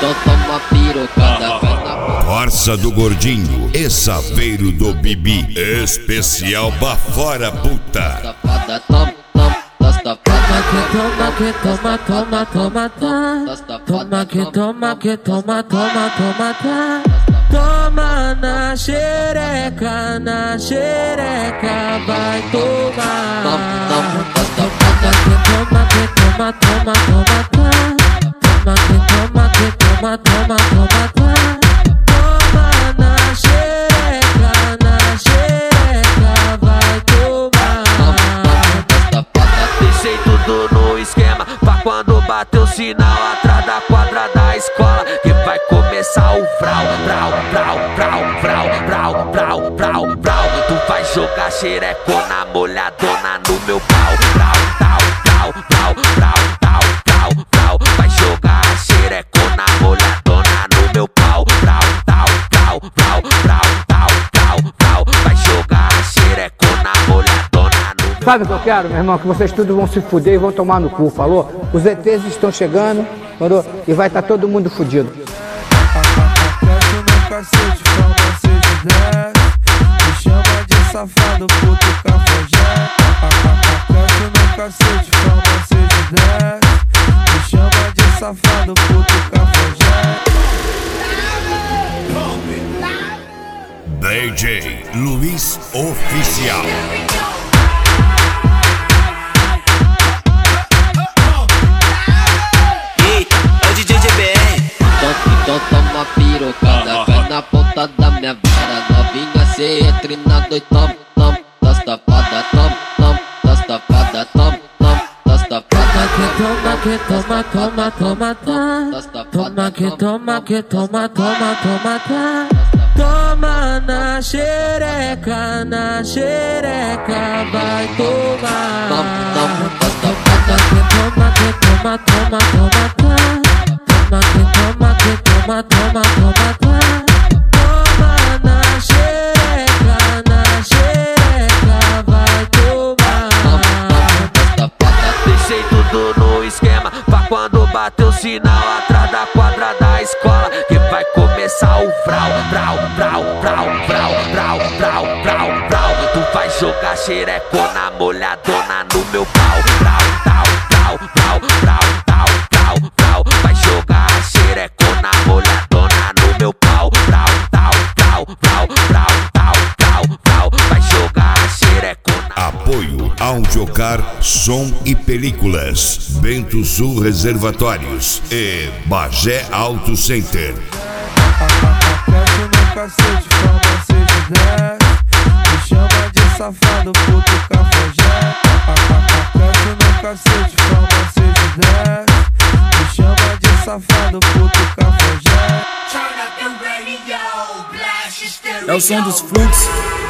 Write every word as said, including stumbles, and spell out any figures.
então toma pirocada, vai na boca. Força do Gordinho e Saveiro do Bibi. Especial Bafora Puta. Safada, toma, toma, das tapadas. Toma que toma, toma, toma, tá. Toma que toma, que toma, toma, toma, tá. Toma na xereca, na xereca, vai tomar. Toma, das Toma que toma, que toma, toma, toma, tá. Toma que toma, que toma, toma, toma, tá. Toma na xereca, na xereca, vai tomar. Deixei tudo no esquema pra quando bater o sinal atrás da quadra da escola, que vai começar o vrau, vrau, vrau, vrau, vrau, vrau, vrau, vrau, vrau. Tu vai jogar xerecona molhadona no meu pau, vrau, vrau, vrau, vrau, vrau, vrau, vrau, vrau. Vai jogar xerecona molhadona no meu pau, vrau, vrau, vrau, vrau, vrau, vrau, vrau, vrau. Vai jogar xerecona molhadona no meu. Sabe o que eu quero, meu irmão? Que vocês todos vão se fuder e vão tomar no cu, falou? Os E Tês estão chegando, falou? E vai estar todo mundo fudido. Aperto no cacete, forma seis e dez. Me chama de safado, puto cafajé. Aperto no cacete, forma seis e dez. Me chama de safado, puto cafajé. D J Luiz Oficial. Então toma pirocada, vai na ponta da minha vara. Novinha, cê entre na dois, tom, tom, das tapadas, tom, tom, das tapadas, tom, tom, das tapadas. Toma que toma, toma, toma, tá. Toma que toma, que toma, toma, toma, tá. Toma na xereca, na xereca, vai tomar. Toma, das Toma que toma, que toma, toma, toma, tá. Toma que toma, que toma, toma, toma, tá. Toma na xereca, na xereca, vai tomar. Deixei tudo no esquema pra quando bater o sinal atrás da quadra da escola, que vai começar o vrau, vrau, vrau, vrau, vrau, vrau, vrau, vrau, vrau. Tu vai jogar xerecona molhadona no meu pau, vrau, vrau, vrau, vrau, vrau, vrau, vrau, vrau. Vai jogar xerecona molhadona no meu pau, vrau, vrau, vrau, vrau, vrau, vrau, vrau, vrau. Vai jogar xerecona. Apoio Audiocar, Som e Películas, Bento Sul Reservatórios e Bagé Auto Center. Aperto no cacete, forma seis e dez. Me chama de safado, puto cafajé. Aperto no cacete, forma seis e dez. Me chama de safado, puto cafajé. É o som dos fluxos.